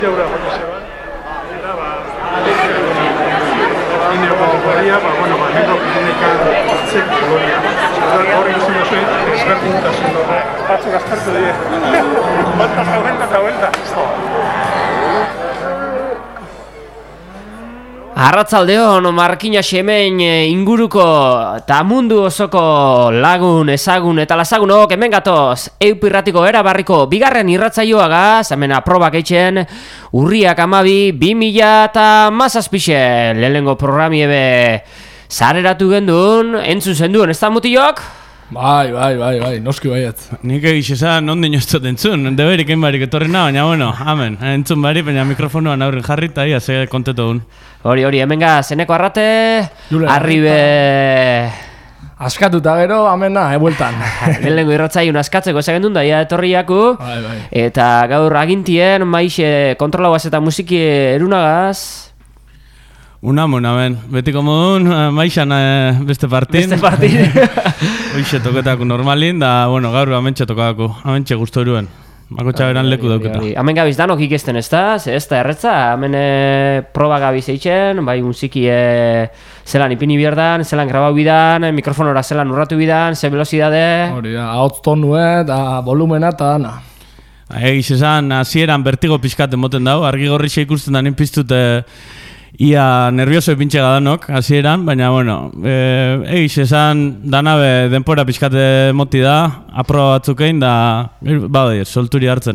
Jaura baina zeban, eta ineko gorria, nengo klinika batzek kolonia. Hori izan duzuen, ezberdintasun dut. Batzuk aztertu dira. Vuelta. Arratsaldeon Markina Xemen inguruko eta mundu osoko lagun, ezagun eta lasagunok hemen gatoz Eupirratiko erabarriko bigarren irratsaioagaz, hemen aprobak eitzen urriak 12 2017 lehenengo programiebe zareratu gendun, entzun zenduen, ez da mutilok? Bai, noski baiet. Nik egiz esan ondin oztot entzun, deberik enbarik etorrena, baina bueno, amen, entzun bari, baina mikrofonoan aurren jarri eta ia ze konteto duen. Hori, hemen zeneko arrate, arribe... Askatuta gero, amena, bueltan. Lehenengo irratzaiun askatzeko ezagendun da, ia etorriaku. Bai. Eta gaur agintien, maixe kontrolauaz eta musiki erunagaz. Unamon, amen. Betiko modun, maixan beste partin. Hoxe toketako normalin, da, bueno, gaur amentxe tokako. Amentxe guztu eruen. Makotxa beran leku dauketa. Hemen gabiz danok ikesten ez da, ez da erretza. Hemen proba gabiz eitzen, bai musiki zelan ipini bierdan, zelan grabau bidan, mikrofonora zelan urratu bidan, ze velozidade. Hori da, hotz tonue, da volumena eta dana. Egiz esan, hasieran bertigo pixkaten moten dau, argi gorrixe ikusten da piztute ia nervioso epintxe gadanok, hasieran, baina, bueno, egiz esan, danabe denpora pixkate moti da, aproba batzukein, da, badoi, solturi hartzen.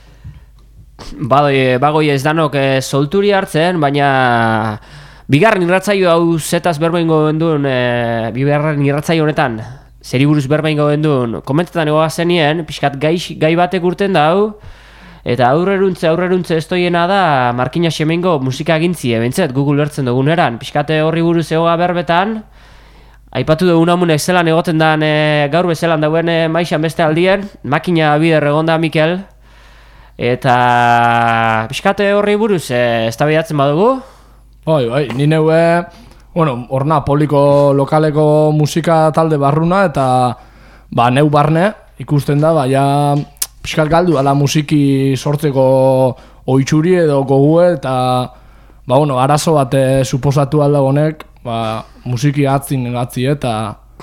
Bagoi ez danok solturi hartzen, baina bigarren irratzaio hau zetaz berbaingo gendun, bigarren irratzaio honetan, zeri buruz berbaingo gendun, komentetan egoa zenien, pixkat gai batek urten da hau, eta aurreruntze estoiena da Markina Xemengo musika agintzie, bentzet, Google ertzen duguneran. Piskate horri buruz egoa berbetan, aipatu dugun amunek zelan egoten dan, gaur bezelan dauen maixan beste aldien, makina bider egonda Mikel, eta piskate horri buruz eztabaidatzen badugu? Bai, ni neue, horna poliko lokaleko musika talde barruna, eta neu barne ikusten da, ja... Piskat galdu, ala musiki sortzeko oitxuri edo gogue eta arazo bat suposatu alda honek musiki atzi eta...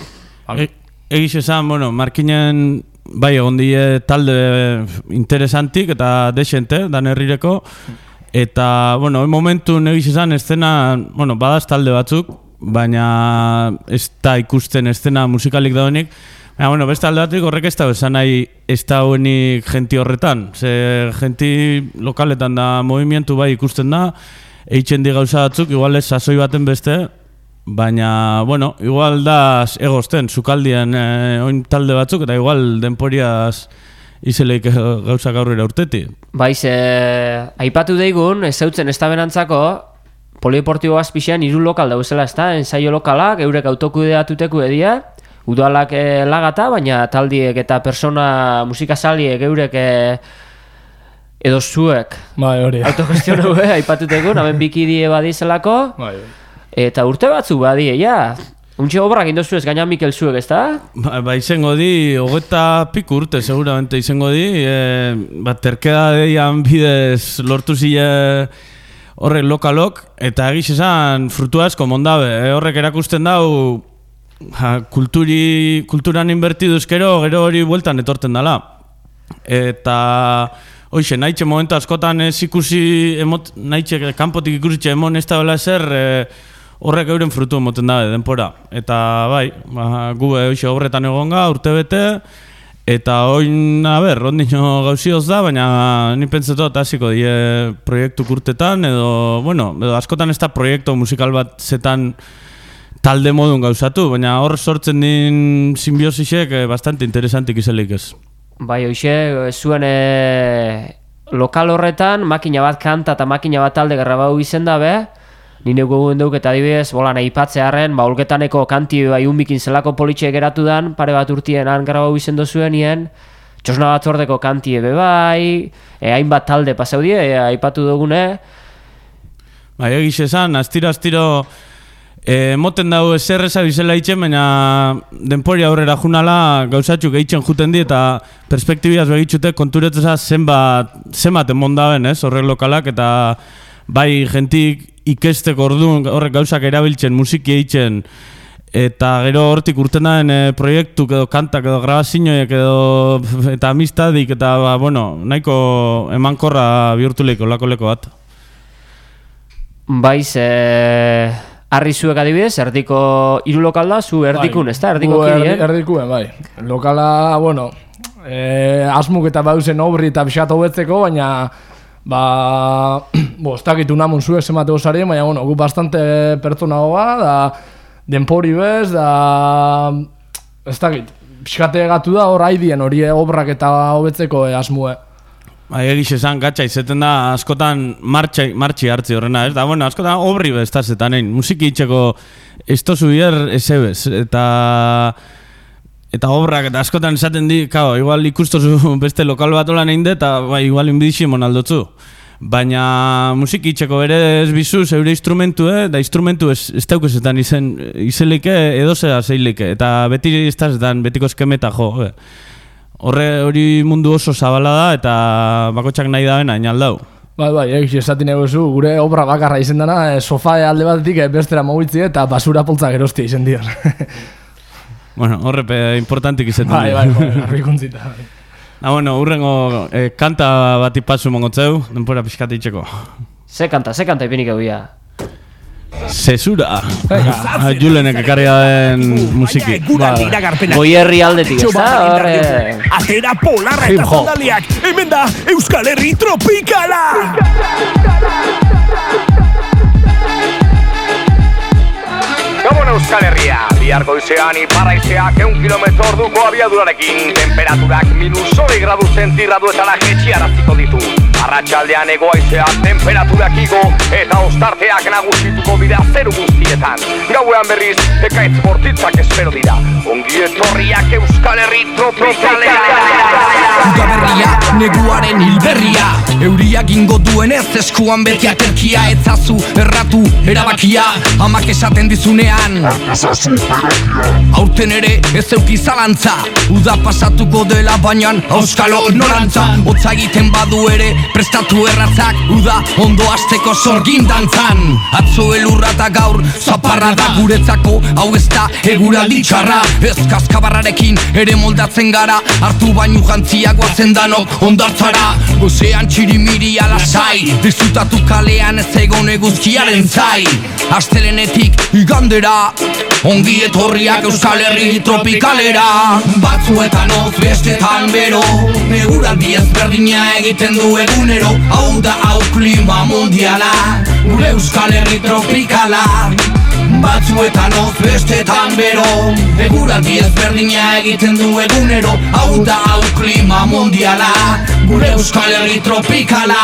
Egiz esan, Markinen bai egon die talde interesantik eta desente, dan herrireko eta, momentun egiz esan eszena, badaz talde batzuk, baina ez da ikusten eszena musikalik da honik. Beste alde batik horrek ez da esan nahi ez da honik jenti horretan. Ze jenti lokaletan da movimientu bai ikusten da, eitzen di gauza batzuk, igual ez sasoi baten beste, baina, igual da egozten, sukaldien oin talde batzuk, eta igual denporiaz izeleik gauza gaurrera urteti. Baiz, aipatu daigun, ez zautzen ez da benantzako, polideportibo azpixean 3 lokal dauzela ez da, ensaio lokalak, eurek autokudeatuteko edia, udalak lagata, baina taldiek eta persona musikazaliek eurek edo zuek autogestionu aipatutekun, hemen bikidie badizelako, eta urte batzu badie, ja. Untxe obrak indozu ez gaina Mikel zuek, ez da? Izango di, 20 piku urte seguramente izango di, terkeda deian bidez lortu zile horrek lokalok, eta egiz esan frutu asko mondabe, horrek erakusten dau kulturan inbertiduzkero, gero hori bueltan etorten dela. Eta hoxe, nahitxe momentu askotan ez ikusi, nahitxe kanpotik ikusitxe emon ez da bela ezer, horrek euren frutu emoten dabe denpora. Eta bai, gu hoxe horretan egonga, urte bete, eta oin, ondino gauzioz da, baina ni pentsetot hasiko die proiektu kurtetan, edo askotan ez da proiektu musikal bat zetan talde modun gauzatu, baina hor sortzen din simbiosisek bastante interesantik izelik ez. Bai, hoxe, zuen lokal horretan, makina bat kanta eta makina bat talde grabau izen dabe, nire gogoen duk eta adibidez, bolan aipatzearen, olgetaneko kanti unbikin zelako politxe geratu dan, pare bat urtien han grabau izen dozuen nien, txosna bat zordeko kanti ebe bai, hainbat talde pasaudie, aipatu dugune. Bai, egiz esan, astiro Moten dago eserreza bizela itxen, baina denpori aurrera junala gauzatxuk eitzen juten di eta perspektibiaz begitzute konturetzeza zenbat emondaben, horrek lokalak, eta bai jentik ikesteko orduan horrek gauzak erabiltzen, musiki eitzen, eta gero hortik urten daen proiektuk edo kantak edo grabazinoiek edo eta amistadik eta nahiko emankorra bihurtuleiko lako bat. Baiz, Arri zuek adibidez, erdiko hiru lokal da, zu erdikun, ez da? Erdiko kidien? Erdikuen, bai. Lokala, asmuk eta bauzen obri eta pixat hobetzeko, baina ez dakit unamun zuek zemate osarien, baina gu bastante pertsona goga, da denpori bez, da ez dakit, pixate gatu da hor haidien hori obrak eta hobetzeko asmue. Egiz esan, gatsa izeten da askotan martxi hartzi horrena, ez da, askotan obri bestazetan egin, musiki itxeko estozu bier ezebez, eta obrak, eta askotan esaten di, igual ikustozu beste lokal bat olan egin de, eta igual inbidiximon aldotzu. Baina musiki itxeko bere ez bizu, zeure instrumentu, da instrumentu ez daukezetan izelike edozea zeilike, eta beti ez dazetan, betiko eskemeta jo, hori mundu oso zabala da eta bakotxak nahi daben hain aldau. Bai, esatin egozu, gure obra bakarra izen dana, sofa alde batetik bestera mogitzi eta basura poltza gerostia izen dion. Horrepe importantik izetan dio. Bai, arbikuntzita. Urrengo kanta bat ipatzu mongotzeu, denpora pixkat itxeko. Ze kanta ipinik eguia? Zesura. Julenek ekarria den musiki. Goierri aldetik, ez da? Atera polarra eta zondaliak. Hemen da Euskal Herri Tropikala! Gabon Euskal Herria, bihar goizean iparraizeak 1 kilometro orduko abiadurarekin, temperaturak -20 gradu zentirradu eta jetxiaraziko ditu. Arratsaldean hegoaizeak temperaturak igo eta ostarteak nagusituko dira zeru guztietan. Gauean berriz, ekaitz bortitzak espero dira. Ongi etorriak Euskal Herri Tropikalera! Udaberria, neguaren hilberria, euriak ingo duenez eskuan beti aterkia, etzazu, erratu, erabakia, amak esaten dizunean. Aurten ere ez euki zalantza, uda pasatuko dela bainan auskalo norantza. Hotza egiten badu ere prestatu erratzak, uda ondo hasteko sorgin dantzan. Atzo elurra eta gaur zaparra da guretzako, hau ez da eguraldi txarra. Ez kaskabarrarekin ere moldatzen gara, hartu bainu jantzia guazen danok ondartzara. Gozean txirimiri alasai, disfrutatu kalean ez egon eguzkiaren zai. Astelenetik igandera, ongi etorriak Euskal Herri Tropikalera. Batzuetan hotz bestetan bero, eguraldi ezberdina egiten du egunero. Hau da hau klima mundiala, gure Euskal Herri Tropikala. Batzuetan hotz bestetan bero, eguraldi ezberdina egiten du egunero. Hau da hau klima mundiala, gure Euskal Herri Tropikala.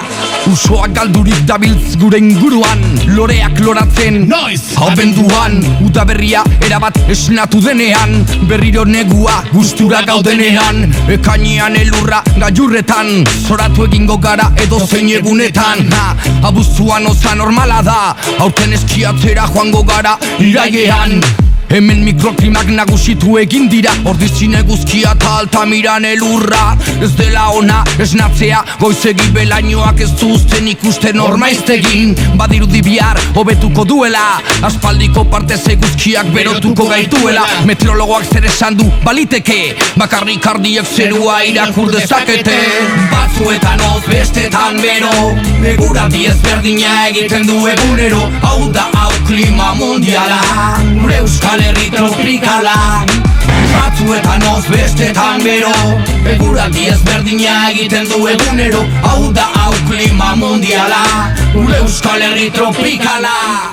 Usoak galdurik dabiltz gure inguruan, loreak loratzen noiz abenduan. Udaberria erabat esnatu denean, berriro negua gustura gaudenean. Ekainean elurra gailurretan, zoratu egingo gara edo zein egunetan. Abuztuan oza normala da, aurten eskiatzera joango gara irailean. Hemen mikroklimak nagusitu egin dira, ordizin eguzkia eta Altamiran elurra. Ez dela ona esnatzea, goizegi belainoak ez duzten ikusten ormaiztegin. Badirudi bihar hobetuko duela, aspaldiko partez eguzkiak berotuko gaituela. Meteorologoak zer esan du baliteke, bakarrik ardiek zerua irakur dezakete. Batzuetan hotz bestetan bero, eguraldi ezberdina egiten du egunero. Hau da hau klima mundiala, gure Euskal Herri Tropikala. Batzuetan hotz bestetan bero, eguraldi ezberdina egiten du egunero. Hau da hau klima mundiala, gure Euskal Herri Tropikala.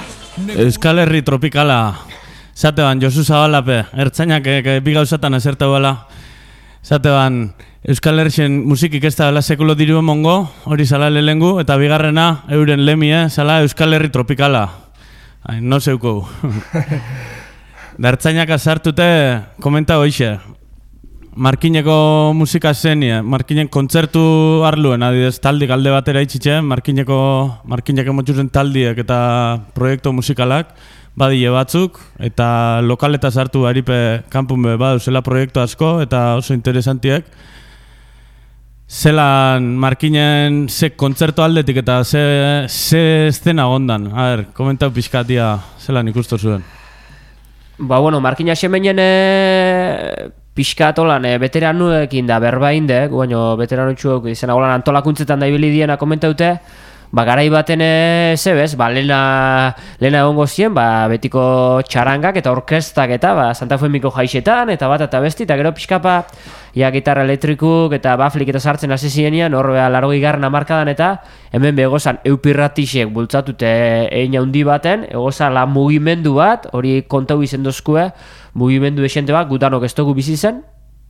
Euskal Herri Tropikala. Zateban, Josu Zabalape, ertzainak bi gauzatan ezertu bala. Zateban, Euskal Herrien musikik ez da bela sekulo diru emongo, hori zala lehengu, eta bigarrena, euren lemie, zala Euskal Herri Tropikala. No zeuko. Dartzainak azartute komenta hoixe. Markineko musika zenie, Markinen kontzertu arluen, adidez taldik alde batera itxitxe, Markineko motxuzen taldiek eta proiektu musikalak. badile batzuk, eta lokaleta sartu Aripe kanpun badu zela proiektu asko, eta oso interesantiek. Zelan Markinen ze kontzertu aldetik eta ze eszena ondan. A ber, komentau pixkatia zelan ikustu zuen. Markina xemenen pixkat olan veteranuekin da berbaindek, baina veteranutxuek izena holan antolakuntzetan da ibili diena komentaute, garai baten zebez, lehena egongo zien, betiko txarangak eta orkestak eta Santa Femiko jaixetan, eta bat eta besti, eta gero pixkapa gitarra elektrikuk eta baflik eta sartzen hasi zienian, hor 80. hamarkadan eta hemen begozan eupirratixek bultzatute egin handi baten, egozan la mugimendu bat, hori kontau izen dozkue, mugimendu esente bat, gutanok ez dugu bizi zen.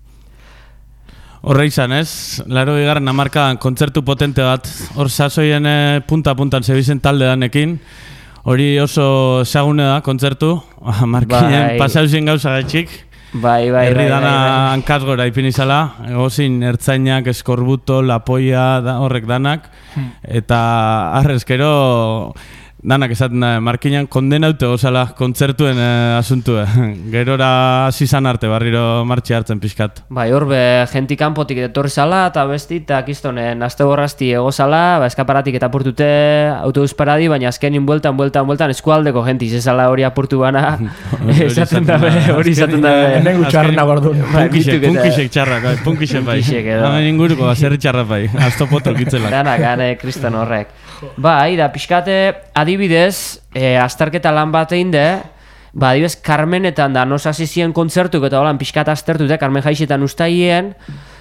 Horre izan ez, 80. hamarkadan kontzertu potente bat, hor sasoien punta-puntan zebizen talde danekin, hori oso esagune da kontzertu, Markinen pasauzien gauza gaitxik, herri dana hankazgora ipinizala, egozin ertzainak, eskorbuto, lapoia, horrek danak, eta arrezkero danak esaten da, Markinen kondenaute gozala kontzertuen asuntue. Gerora hasi izan arte barriro martxi hartzen pixkat. Hor jenti kanpotik etorri zala eta besti, eta kistonen aste borrazti egozala, eskaparatik eta apurtute autobus paradi, baina azkenin bueltan eskualdeko jenti izazala hori apurtu bana, esaten dabe, hori esaten dabe. Hemen gutxarren agordun. Punkisek txarrak, punkisek bai. Hemen inguruko baserri txarrak bai, aztopotok itzelak. Danak, gane kriston horrek. Da pixkate adibidez, azterketa lan bat egin de, adibidez, Carmenetan da nos hasi zien kontzertuk eta holan pixkat aztertute, Carmen jaixetan ustaien,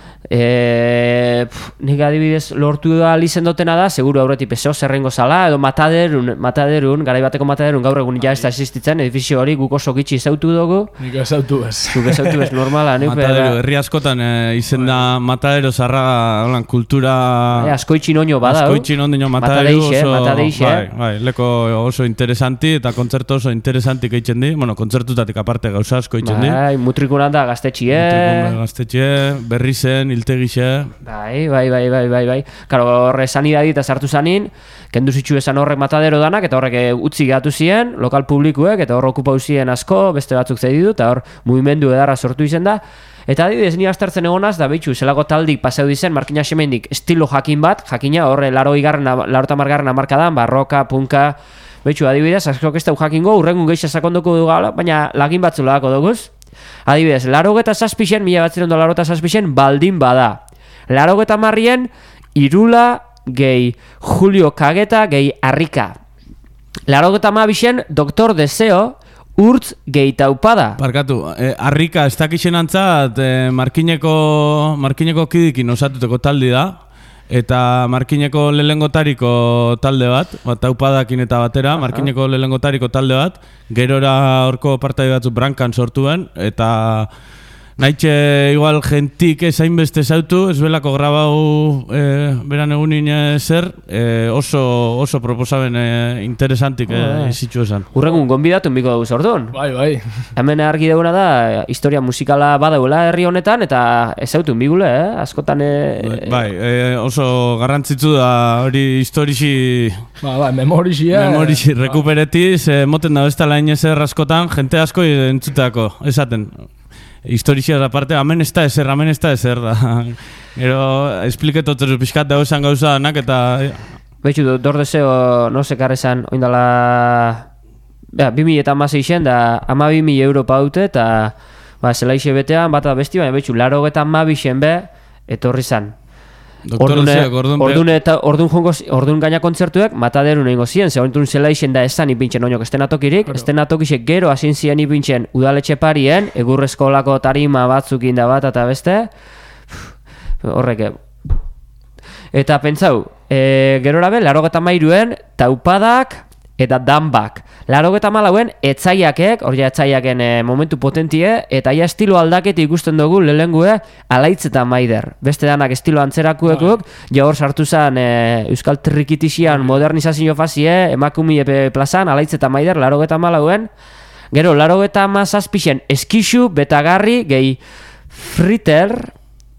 nik adibidez lortu da lizendotena da, seguru aurretik peseo zerrengo zala, edo Mataderun, garaibateko Mataderun gaur egun ja ez da existitzen, edifizio hori guk oso gitxi zautu dugu. Nik ezautu ez. Zuk ezautu ez normala. Mataderu, herri askotan izen da Matadero zarraga, holan, kultura... Askoitxin oino bada. Askoitxin oino Mataderu Matadeixe. Bai, leko oso interesanti eta kontzertu oso interesantik eitzen di, kontzertutatik aparte gauza asko eitzen di. Bai, mutrikunan da gaztetxie, berri zen, iltegixe. Bai. Karo, horre sanidadi eta sartu zanin, kendu zitsu esan horrek Matadero danak, eta horrek utzi gehatu ziren, lokal publikuek, eta hor okupau ziren asko, beste batzuk zeiditu, eta hor mugimendu edarra sortu izen da. Eta adibidez, ni aztertzen egonaz, da behitxu, zelako taldik paseu dizen, Markina Xemendik estilo jakin bat, jakina horre 80. hamarkadan, barroka, punka, behitxu, adibidez, asko ez da jakingo, urrengun geixa sakondoko dugu, baina lagin batzulako duguz. Adibidez, 87, 1987 baldin bada. 80 Irula gehi Julio Kageta gehi Arrika. 82 Doktor Deseo urtz gehi Taupada. Barkatu, Arrika ez dakixen antzat Markineko kidikin osatuteko taldi da. Eta Markineko lehengotariko talde bat, Taupadakin eta batera, Markineko lehengotariko talde bat, gerora horko partai batzu brankan sortuen, eta nahitxe igual gentik ezainbeste zautu, ez belako grabau beran egunin zer, oso proposaben interesantik izitxu esan. Urrengun gonbidatu miko dugu zordun. Bai. Hemen argi duguna da, historia musikala badauela herri honetan, eta ez zautu migule, askotan... oso garrantzitsu da hori historisi... Memorixi, rekuperetiz, moten da bestala inezer askotan, jente asko entzuteako, esaten. Historizia da parte, hemen ez da ezer da. Gero, espliketotzen pixkat dago esan gauza danak eta... Betxu, Dordeseo, no sekarrezan, oindala... 2016 da 12.000 euro paute eta zelaixe betean bat besti, baina betxu, 82 be, etorri zan. Ordun gaina kontzertuek Mataderun egingo ziren, zegoentun zelaixen da esan ipintzen oinok estenatokirik, estenatokisek gero hasin ziren ipintzen udaletxe parien, egurrezkolako tarima batzukin da bat eta beste, horrek. Eta pentsau, gerora be, 83en Taupadak eta Danbak. 84en etzaiakek, hori etzaiaken momentu potentie, eta ia estilo aldaket ikusten dugu lehengue Alaitz eta Maider. Beste danak estilo antzerakuekuk, ja hor sartu zen Euskal Trikitixian modernizazio fazie, emakumi plazan, Alaitz eta Maider, 84en. Gero, 87en Eskixu, Betagarri, gehi Fritter,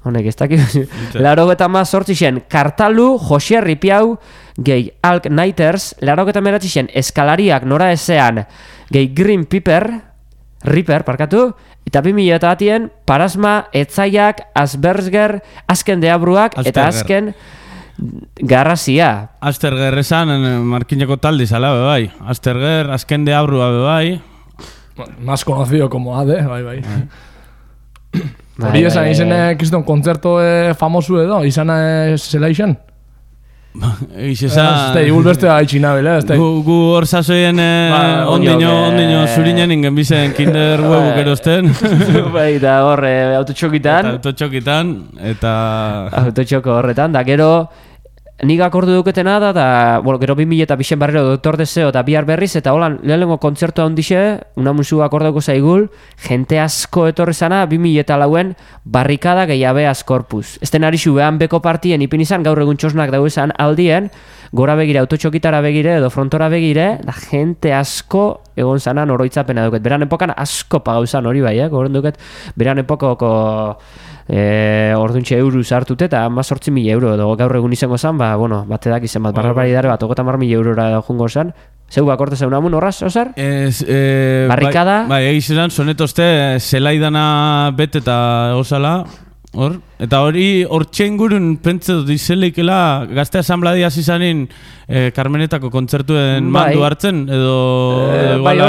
honek ez dakit. 88 Kartalu, Jose Ripiau, gehi Alk Nighters, 89 Eskalariak Nora Ezean, gehi Green Reaper, parkatu, eta 2000 Parasma, Etzaiak, Asperger, Azken Deabruak, eta azken Garrazia. Asperger esan Markineko talde zala, bai. Asperger, Azken Deabrua, bai. Más conocido como AD, bai. Hori esan izen kiston kontzerto famosu edo, izan zela izan? Egiz esan... Igual beste haitxina bela, Gu hor sasoien ondino zurinen ingen bizen kinder huebuk erosten. Bai, da hor autotxokitan, eta... Autotxoko horretan, da gero... Nik akordu duketena da, bueno, gero 2000 barrero Doktor Deseo eta bihar berriz, eta holan, lehenengo kontzertua handixe, una musu akordauko zaigul, jente asko etorri zana, 2004en barrikada gehiabe askorpuz. Ez den arixu behan beko partien ipin izan, gaur egun txosnak dago izan aldien, gora begire, autotxokitara begire, edo frontora begire, da jente asko egon zanan oroitzapena duket. Beran epokan asko pagauzan hori bai, goren duket, beran epokoko... orduntxe euro sartute eta 18.000 euro edo gaur egun izango zen, bate dak izen bat, barbaridare bat, 30.000 eurora jungo zen. Zeu bakorte zeun amun, horraz, Osar? Barrikada? Bai, egizeran, sonetozte, zelaidana bete eta osala, hor. Eta hori, hor txengurun pentsa dut izeleikela, Gazte Asambladia zizanin Carmenetako kontzertuen mandu hartzen, edo bai,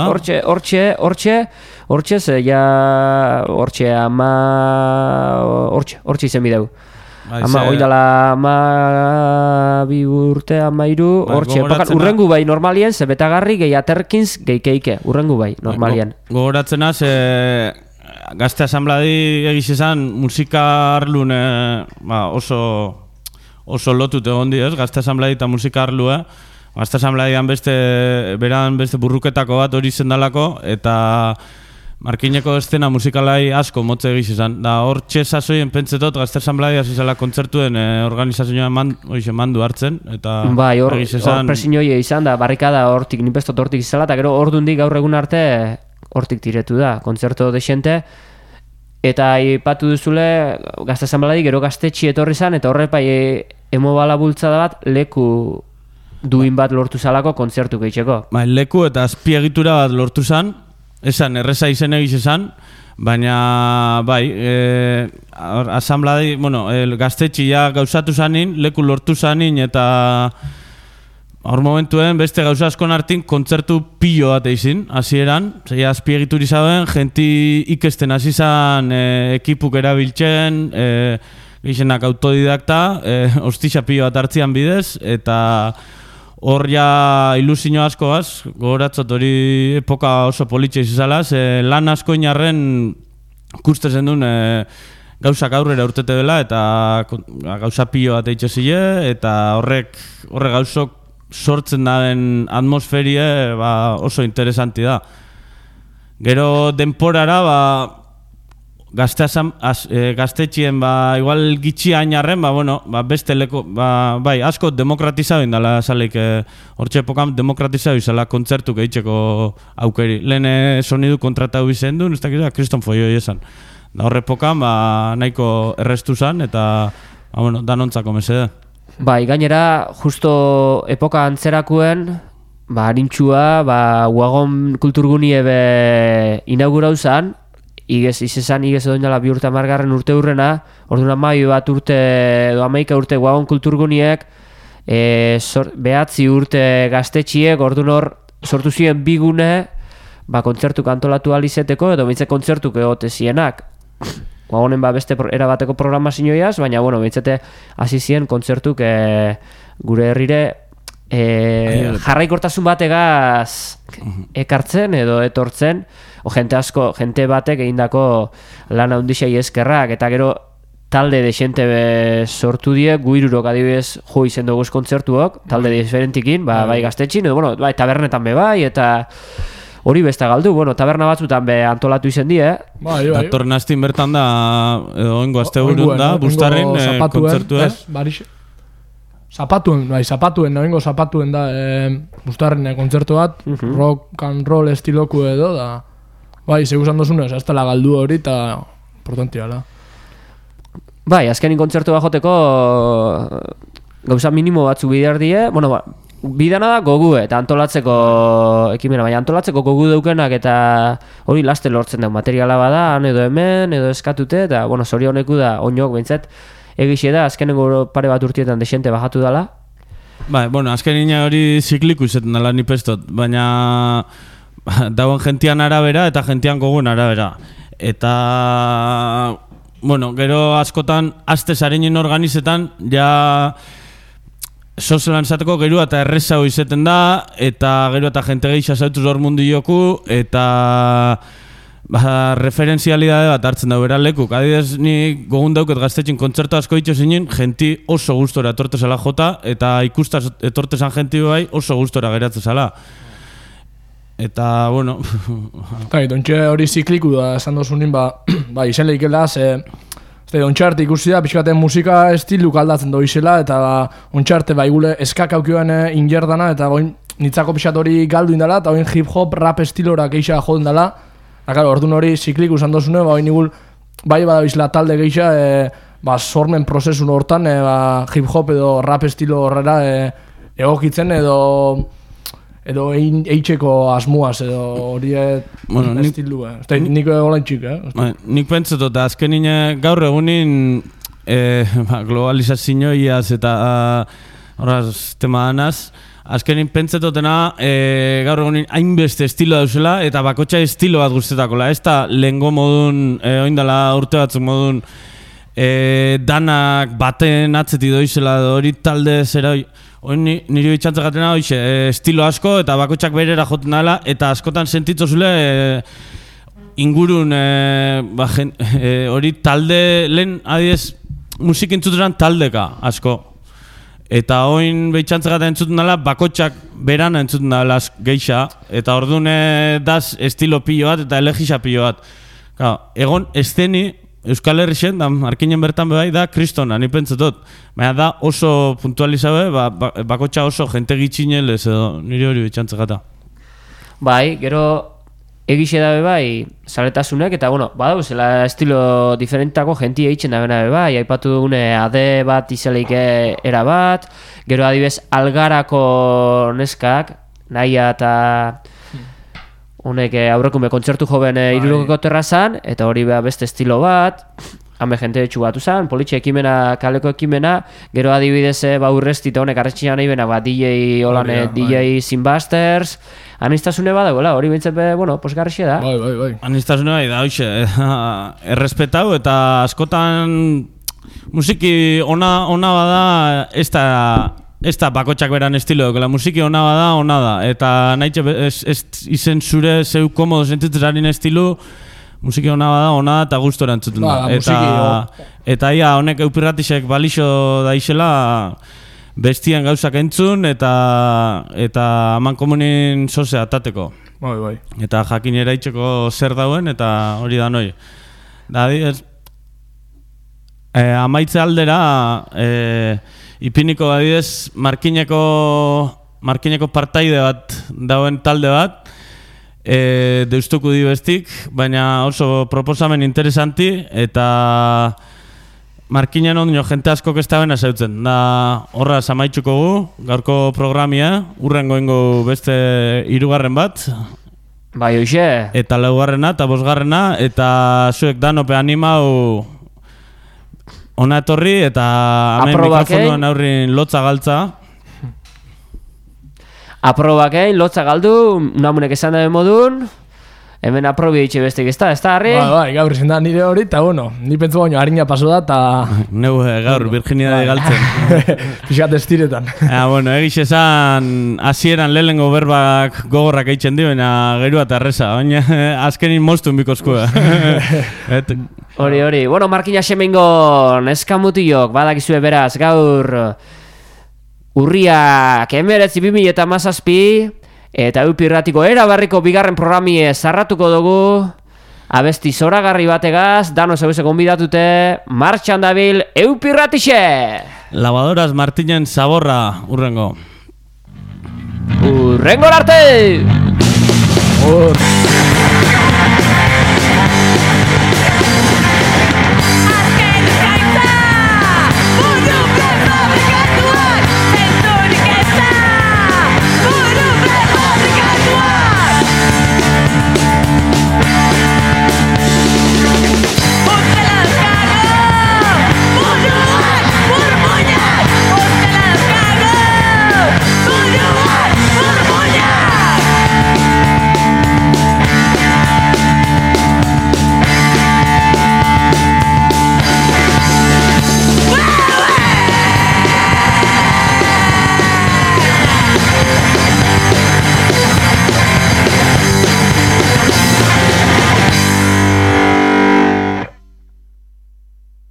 hortxe, ze ja, hortxe izen bideu. Oidala bi urte, 13, hortxe, urrengu bai normalien, ze betagarri, gehi aterkins, gehi keike, urrengu bai normalien. Gogoratzen az, Gazte Asambladi egiz esan musika arlun oso lotut egon di, ez? Gazte Asambladi eta musika arlua. Gazte Asambladian beste burruketako bat hori zendalako, eta Markineko estena musikalai asko motze egiz esan. Da hor txesasoien pentsetot Gazte Asambladi azizela kontzertuen organizazioa mandu hartzen, eta bai, hor presinioia izan da, barrikada hortik, nipestot hortik izala, eta gero hor dundik gaur egun arte hortik tiretu da, kontzerto desente, eta aipatu duzule Gazte Asambladi gero gaztetxi etorri zan, eta horrepai emobala bultzada bat leku duin bat lortu zalako kontzertu gehitzeko. Leku eta azpiegitura bat lortu zan, esan erreza izen egiz esan, baina bai, Asambladi, gaztetxi ja gauzatu zanin, leku lortu zanin, eta hor momentuen beste gauza askon hartin kontzertu pilo bat eizin, hasieran, zeia azpiegituri zauen, jenti ikesten hasi zan ekipuk erabiltzen, gizenak autodidakta, ostixa pilo bat hartzian bidez, eta hor ja ilusio askoaz, gogoratzot hori epoka oso politxe izizala, lan asko inarren kustezen duen gauzak aurrera urtete dela, eta gauza pilo bat eitxezile, eta horrek gauzok sortzen daren atmosferie oso interesanti da. Gero denporara gaztetxien igual gitxi ainarren, beste leko, bai, asko demokratizabin dala zaleik, hortxe epokan demokratizabin zala kontzertu gehitzeko aukeri. Lehen sonidu kontratau izen duen, ez dakit, Kriston Foioi esan. Da horre epokan, nahiko errestu zan, eta danontzako mesede. Bai, gainera, justo epoka antzerakuen, harintxua, Uagon kulturgunie inaugurau zan, igez edo indala 2 urte 10 urte urrena, orduan 11 urte edo 11 urte Uagon kulturguniek, 9 urte gaztetxiek, orduan hor sortu ziren bigune, kontzertuk antolatu alizeteko, edo bintze kontzertuk egote zienak. Uagonen beste erabateko programazioiaz, baina, bintzete hasi ziren kontzertuk gure herrire jarraikortasun bategaz ekartzen edo etortzen, jente batek egindako lan handixei eskerrak, eta gero talde desente sortu die, guirurok adibidez jo izen duguz kontzertuok, talde diferentikin, bai gaztetxin, edo, bai, tabernetan bai, eta hori besta galdu, taberna batzutan antolatu izen die, Datorren astin bertan da, edo oingo azte burun da, Bustarrin kontzertu ez? Zapatuen da Bustarrin kontzertu bat, rock and roll estiloku edo, bai, seguzan dozunez, ez dela galdu hori, eta importantia da. Bai, azkenin kontzertu bat joteko gauza minimo batzu bidar die, bueno, bidana da gogu eta antolatzeko ekimena, baina antolatzeko gogu daukenak eta hori laste lortzen da, materiala bada, han edo hemen, edo eskatute, eta, bueno, zorioneku da, oinok, behintzat, egixe da, azkenengo pare bat urtietan desente bajatu dala. Bai, bueno, azkenin hori zikliku izaten dela ni pestot, baina dagoen gentian arabera eta gentian gogun arabera. Eta, bueno, gero askotan, aste zareinen organizetan, ja sozelan zateko gero eta errezau izaten da, eta gero eta jente gehi sasautuz hor mundu joku, eta referentzialidade bat hartzen da bera lekuk. Adidez, ni gogun dauket gaztetxin kontzertu asko itxo zinen, jenti oso gustora etortezala jota, eta ikustaz etortezan jenti bai oso gustora geratzezala. Eta, bueno... Dontxe hori zikliku da, esan dozunin, izen lehikela, Ontxe arte ikusi da, pixkaten musika estiluk aldatzen doizela, eta ontxe arte baigule eskak aukioen injerdana, eta goin nitzako pixat hori galdu indala, eta goin hip-hop, rap estilora geixa joden dela. Orduan hori zikliku esan dozune, nigul bai badabizela talde geixa, sormen prozesun hortan, hip-hop edo rap estilo horrela egokitzen edo eitxeko asmuaz, edo hori estilu, nik olain txik, Nik pentsatot, azkenin gaur egunin globalizazioiaz eta horraz tema danaz, azkenin pentsetotena gaur egunin hainbeste estilo dauzela eta bakotxa estilo bat guztetakola. Ez da lehengo modun, oindala urte batzuk modun danak baten atzeti doizela hori talde zera nire bitxantza gatena estilo asko eta bakotxak berera joten dela eta askotan sentitzo zule ingurun hori talde lehen adiez musik entzuteran taldeka asko eta oin bitxantza gatena entzuten dela bakotxak berana entzuten dela geixa eta orduan daz estilo pilo bat eta elegisa pilo bat. Egon esteni Euskal Herrixen, Markinen bertan bai da kristona, ni pentsatot. Baina da oso puntualizabe, bakotxa oso jente gitxinelez edo nire hori bitxantza gata. Bai, gero egixe dabe bai, zaletasunek, eta bueno, badauzela estilo diferentako jentia itxen dabe bai, aipatu dugune ade bat izaleik era bat, gero adibez algarako neskak, nahia eta... Honek aurrekume kontzertu joven irurokeko terrazan, eta hori beste estilo bat, hame jente etxu batu zen, politxe ekimena, kaleko ekimena, gero adibidez urrestita honek arretxina nahi bena, DJ holane, DJ Sinbusters, anistazune badagoela, hori bintzen posgarrixe da. Bai. Anistazune bai da, hoxe, errespetau eta askotan musiki ona bada ez da bakotxak beran estilo, la musiki ona da, eta nahi izen zure zeu komodo sentitzaren estilu, musiki ona da, eta gustora entzuten da. Eta ia, honek eupirratisek balixo daixela, bestien gauzak entzun, eta haman komunin zoze atateko. Bai. Eta jakin eraitxeko zer dauen, eta hori da noi. Da, amaitze aldera, ipiniko adidez Markineko partaide bat dauen talde bat deustuko di bestik, baina oso proposamen interesanti eta Markinen ondino jente askok ez da bena zeutzen da horra amaitzuko gu, gaurko programia urrengo ingo beste 3. bat bai hoxe eta 4. eta 5. eta zuek danope animau ona etorri eta hemen mikrofonoan aurrin lotza galtza. Aprobakein, lotza galdu, namunek esan dabe modun, hemen aprobi ditxe bestik ez da, Harri? Bai, gaur izan da nire hori, eta ni pentsu baino harina paso da, eta... Neu gaur, virginidade galtzen. Pixat estiretan. Egiz esan, hasieran lehengo berbak gogorrak eitzen di, baina gerua eta erreza, baina azkenin moztun bikoskua. Hori. Bueno, Markina semengo neskamutiok, badakizue beraz, gaur urriak 19/2017 eta Eupirratiko erabarriko 2. programie zarratuko dugu abesti zoragarri bategaz, dano zebuze gonbidatute, martxan dabil Eupirratixe! Lavadoras Martinen Zaborra, urrengo. Urrengo arte!